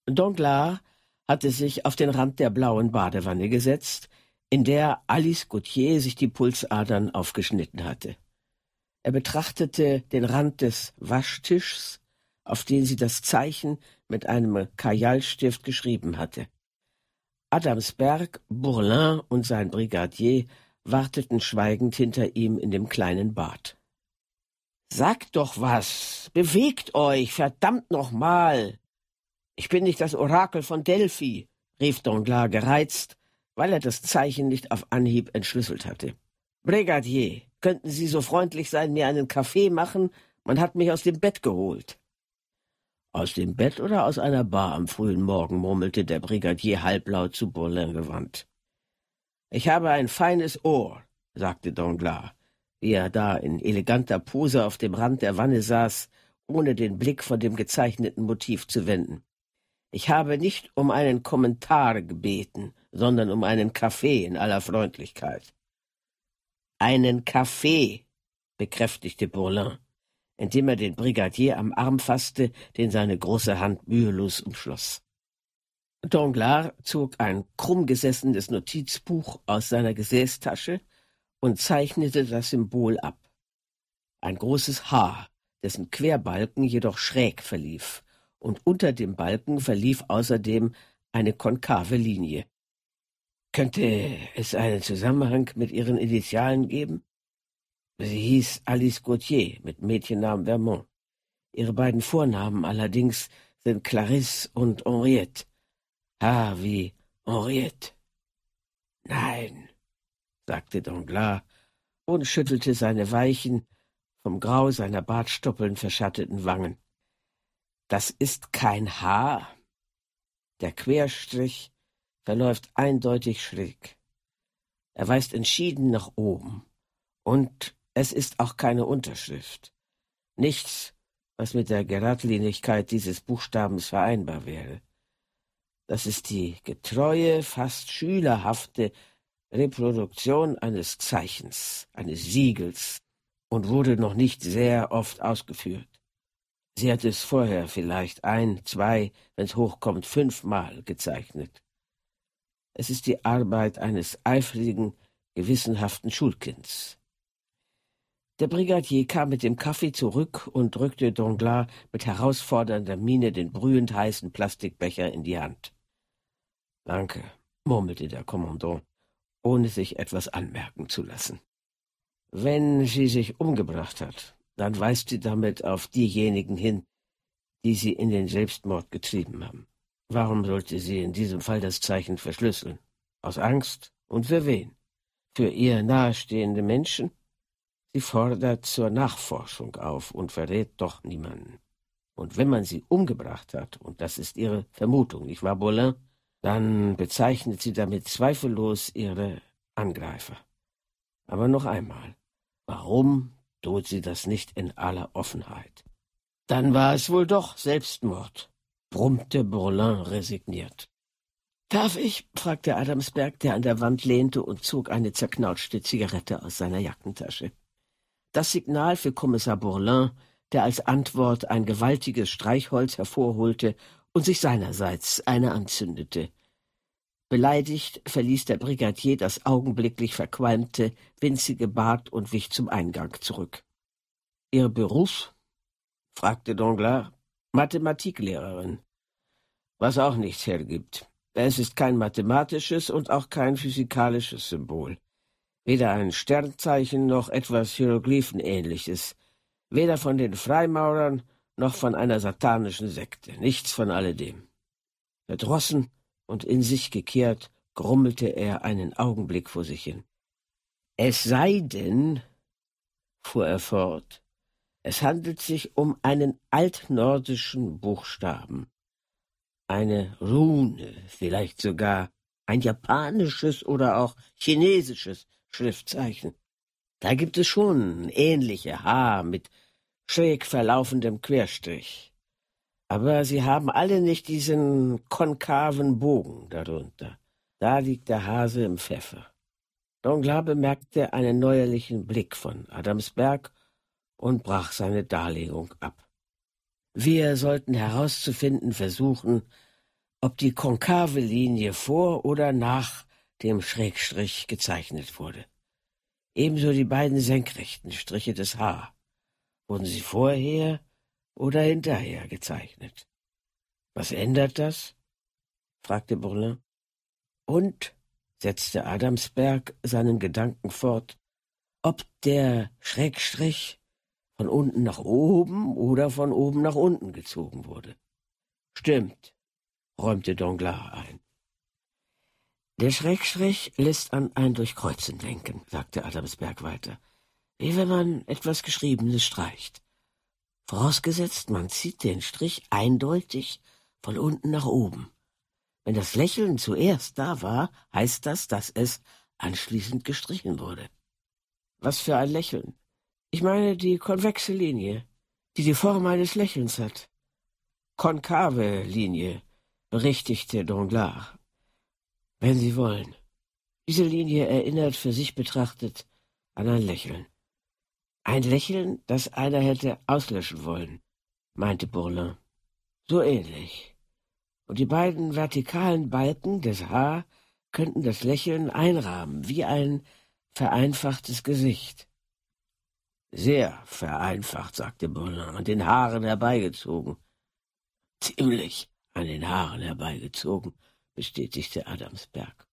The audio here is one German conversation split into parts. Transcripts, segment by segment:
Danglars hatte sich auf den Rand der blauen Badewanne gesetzt, in der Alice Gautier sich die Pulsadern aufgeschnitten hatte. Er betrachtete den Rand des Waschtischs, auf den sie das Zeichen mit einem Kajalstift geschrieben hatte. Adamsberg, Bourlin und sein Brigadier warteten schweigend hinter ihm in dem kleinen Bad. »Sagt doch was! Bewegt euch, verdammt noch mal! Ich bin nicht das Orakel von Delphi«, rief Danglars gereizt, weil er das Zeichen nicht auf Anhieb entschlüsselt hatte. »Brigadier, könnten Sie so freundlich sein, mir einen Kaffee machen? Man hat mich aus dem Bett geholt.« »Aus dem Bett oder aus einer Bar am frühen Morgen?« murmelte der Brigadier halblaut zu Bourlin gewandt. »Ich habe ein feines Ohr«, sagte Danglars, wie er da in eleganter Pose auf dem Rand der Wanne saß, ohne den Blick von dem gezeichneten Motiv zu wenden. »Ich habe nicht um einen Kommentar gebeten, sondern um einen Kaffee in aller Freundlichkeit.« »Einen Kaffee«, bekräftigte Bourlin, indem er den Brigadier am Arm fasste, den seine große Hand mühelos umschloss. Danglars zog ein krumm gesessenes Notizbuch aus seiner Gesäßtasche und zeichnete das Symbol ab. Ein großes H, dessen Querbalken jedoch schräg verlief, und unter dem Balken verlief außerdem eine konkave Linie. »Könnte es einen Zusammenhang mit Ihren Initialen geben?« »Sie hieß Alice Gautier mit Mädchennamen Vermont. Ihre beiden Vornamen allerdings sind Clarisse und Henriette. »Ah, wie Henriette.« »Nein«, sagte Danglars und schüttelte seine weichen, vom Grau seiner Bartstoppeln verschatteten Wangen. »Das ist kein H. Der Querstrich verläuft eindeutig schräg. Er weist entschieden nach oben. Und es ist auch keine Unterschrift. Nichts, was mit der Geradlinigkeit dieses Buchstabens vereinbar wäre. Das ist die getreue, fast schülerhafte Reproduktion eines Zeichens, eines Siegels, und wurde noch nicht sehr oft ausgeführt. Sie hat es vorher vielleicht 1, 2, wenn's hochkommt, 5-mal gezeichnet. Es ist die Arbeit eines eifrigen, gewissenhaften Schulkinds.« Der Brigadier kam mit dem Kaffee zurück und drückte Danglars mit herausfordernder Miene den brühend heißen Plastikbecher in die Hand. »Danke«, murmelte der Kommandant, ohne sich etwas anmerken zu lassen. »Wenn sie sich umgebracht hat, dann weist sie damit auf diejenigen hin, die sie in den Selbstmord getrieben haben. Warum sollte sie in diesem Fall das Zeichen verschlüsseln? Aus Angst? Und für wen? Für ihr nahestehende Menschen? Sie fordert zur Nachforschung auf und verrät doch niemanden. Und wenn man sie umgebracht hat, und das ist ihre Vermutung, nicht wahr, Bourlin, dann bezeichnet sie damit zweifellos ihre Angreifer. Aber noch einmal, warum tut sie das nicht in aller Offenheit? Dann war es wohl doch Selbstmord, brummte Bourlin resigniert. »Darf ich?« fragte Adamsberg, der an der Wand lehnte, und zog eine zerknautschte Zigarette aus seiner Jackentasche. Das Signal für Kommissar Bourlin, der als Antwort ein gewaltiges Streichholz hervorholte und sich seinerseits eine anzündete. Beleidigt verließ der Brigadier das augenblicklich verqualmte, winzige Bad und wich zum Eingang zurück. »Ihr Beruf?« fragte Danglars. »Mathematiklehrerin. Was auch nichts hergibt. Es ist kein mathematisches und auch kein physikalisches Symbol. Weder ein Sternzeichen noch etwas Hieroglyphenähnliches. Weder von den Freimaurern noch von einer satanischen Sekte. Nichts von alledem.« Verdrossen und in sich gekehrt grummelte er einen Augenblick vor sich hin. »Es sei denn«, fuhr er fort, »es handelt sich um einen altnordischen Buchstaben. Eine Rune, vielleicht sogar ein japanisches oder auch chinesisches Schriftzeichen. Da gibt es schon ähnliche H mit schräg verlaufendem Querstrich. Aber sie haben alle nicht diesen konkaven Bogen darunter. Da liegt der Hase im Pfeffer.« Danglars bemerkte einen neuerlichen Blick von Adamsberg und brach seine Darlegung ab. »Wir sollten herauszufinden versuchen, ob die konkave Linie vor oder nach dem Schrägstrich gezeichnet wurde. Ebenso die beiden senkrechten Striche des H. Wurden sie vorher oder hinterher gezeichnet? Was ändert das? Fragte Bourlin. Und, setzte Adamsberg seinen Gedanken fort, ob der Schrägstrich von unten nach oben oder von oben nach unten gezogen wurde. Stimmt, räumte Danglars ein. Der Schrägstrich lässt an ein Durchkreuzen denken, sagte Adamsberg weiter, wie wenn man etwas Geschriebenes streicht. Vorausgesetzt, man zieht den Strich eindeutig von unten nach oben. Wenn das Lächeln zuerst da war, heißt das, dass es anschließend gestrichen wurde. Was für ein Lächeln? Ich meine die konvexe Linie, die die Form eines Lächelns hat. Konkave Linie, berichtigte Danglars. Wenn Sie wollen. Diese Linie erinnert für sich betrachtet an ein Lächeln. Ein Lächeln, das einer hätte auslöschen wollen, meinte Bourlin. So ähnlich. Und die beiden vertikalen Balken des H könnten das Lächeln einrahmen, wie ein vereinfachtes Gesicht. Sehr vereinfacht, sagte Bourlin, an den Haaren herbeigezogen. Ziemlich an den Haaren herbeigezogen, bestätigte Adamsberg.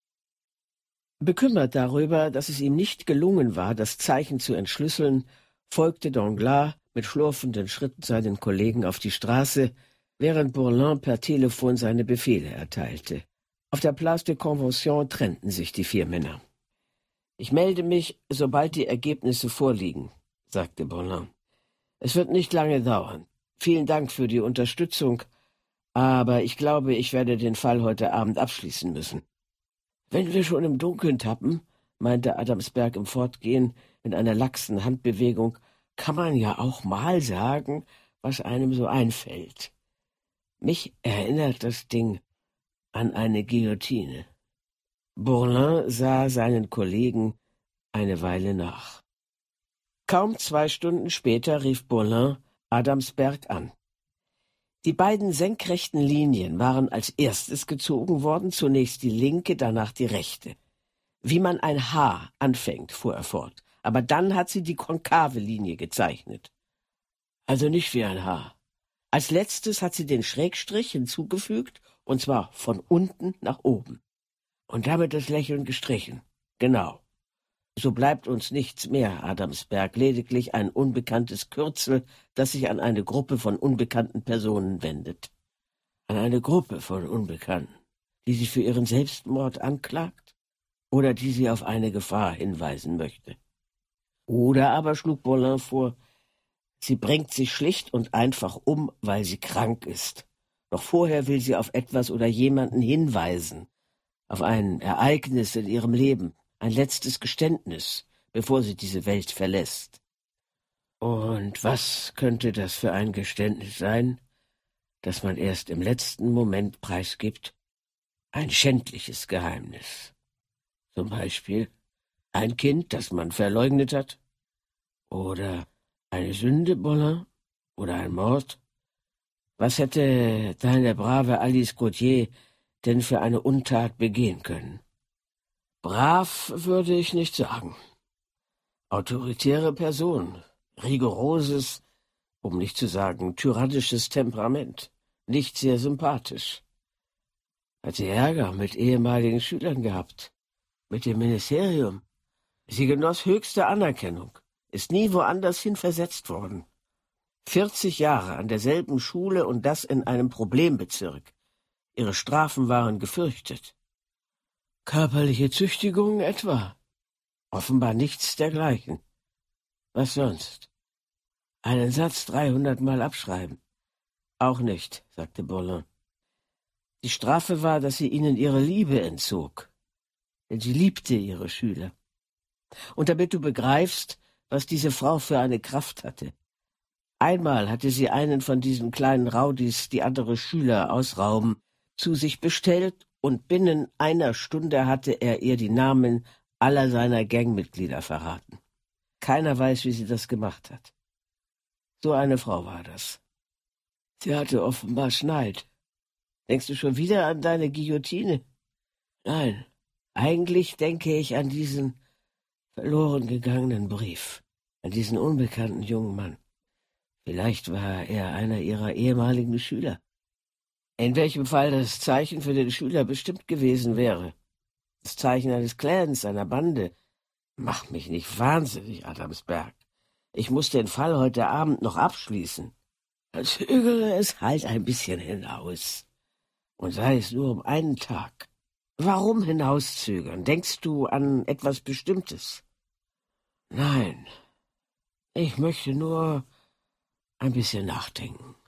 Bekümmert darüber, dass es ihm nicht gelungen war, das Zeichen zu entschlüsseln, folgte Danglars mit schlurfenden Schritten seinen Kollegen auf die Straße, während Bourlin per Telefon seine Befehle erteilte. Auf der Place de Convention trennten sich die vier Männer. »Ich melde mich, sobald die Ergebnisse vorliegen«, sagte Bourlin. »Es wird nicht lange dauern. Vielen Dank für die Unterstützung, aber ich glaube, ich werde den Fall heute Abend abschließen müssen.« »Wenn wir schon im Dunkeln tappen«, meinte Adamsberg im Fortgehen mit einer laxen Handbewegung, »kann man ja auch mal sagen, was einem so einfällt. Mich erinnert das Ding an eine Guillotine.« Bourlin sah seinen Kollegen eine Weile nach. Kaum 2 Stunden später rief Bourlin Adamsberg an. Die beiden senkrechten Linien waren als erstes gezogen worden, zunächst die linke, danach die rechte. Wie man ein H anfängt, fuhr er fort, aber dann hat sie die konkave Linie gezeichnet. Also nicht wie ein H. Als letztes hat sie den Schrägstrich hinzugefügt, und zwar von unten nach oben. Und damit das Lächeln gestrichen. Genau. So bleibt uns nichts mehr, Adamsberg, lediglich ein unbekanntes Kürzel, das sich an eine Gruppe von unbekannten Personen wendet. An eine Gruppe von Unbekannten, die sie für ihren Selbstmord anklagt oder die sie auf eine Gefahr hinweisen möchte. Oder aber, schlug Bourlin vor, sie bringt sich schlicht und einfach um, weil sie krank ist. Doch vorher will sie auf etwas oder jemanden hinweisen, auf ein Ereignis in ihrem Leben, ein letztes Geständnis, bevor sie diese Welt verlässt. Und was könnte das für ein Geständnis sein, das man erst im letzten Moment preisgibt? Ein schändliches Geheimnis. Zum Beispiel ein Kind, das man verleugnet hat? Oder eine Sünde, Bourlin? Oder ein Mord? Was hätte deine brave Alice Gautier denn für eine Untat begehen können? Brav würde ich nicht sagen. Autoritäre Person, rigoroses, um nicht zu sagen tyrannisches Temperament, nicht sehr sympathisch. Hat sie Ärger mit ehemaligen Schülern gehabt, mit dem Ministerium. Sie genoss höchste Anerkennung, ist nie woanders hin versetzt worden. 40 Jahre an derselben Schule und das in einem Problembezirk. Ihre Strafen waren gefürchtet. Körperliche Züchtigung etwa? Offenbar nichts dergleichen. Was sonst? Einen Satz 300 Mal abschreiben? Auch nicht, sagte Bourlin. Die Strafe war, dass sie ihnen ihre Liebe entzog. Denn sie liebte ihre Schüler. Und damit du begreifst, was diese Frau für eine Kraft hatte. Einmal hatte sie einen von diesen kleinen Raudis, die andere Schüler ausrauben, zu sich bestellt, und binnen einer Stunde hatte er ihr die Namen aller seiner Gangmitglieder verraten. Keiner weiß, wie sie das gemacht hat. So eine Frau war das. Sie hatte offenbar Schneid. Denkst du schon wieder an deine Guillotine? Nein, eigentlich denke ich an diesen verloren gegangenen Brief, an diesen unbekannten jungen Mann. Vielleicht war er einer ihrer ehemaligen Schüler. In welchem Fall das Zeichen für den Schüler bestimmt gewesen wäre. Das Zeichen eines Clans, einer Bande. Mach mich nicht wahnsinnig, Adamsberg. Ich muss den Fall heute Abend noch abschließen. Zögere es halt ein bisschen hinaus. Und sei es nur um einen Tag. Warum hinauszögern? Denkst du an etwas Bestimmtes? Nein, ich möchte nur ein bisschen nachdenken.